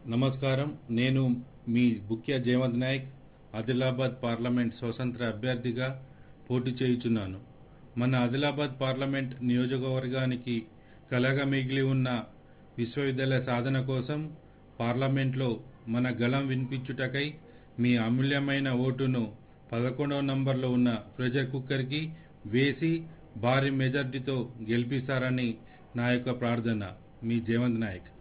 నమస్కారం. నేను మీ బుక్య జయవంత్ నాయక్ ఆదిలాబాద్ పార్లమెంట్ స్వతంత్ర అభ్యర్థిగా పోటీ చేయుచున్నాను. మన ఆదిలాబాద్ పార్లమెంట్ నియోజకవర్గానికి కలగా మిగిలి ఉన్న విశ్వవిద్యాలయ సాధన కోసం పార్లమెంట్లో మన గళం వినిపించుటకై మీ అమూల్యమైన ఓటును 11వ నంబర్లో ఉన్న ప్రెషర్ కుక్కర్కి వేసి భారీ మెజార్టీతో గెలిపిస్తారని నా యొక్క ప్రార్థన. మీ జయవంత్ నాయక్.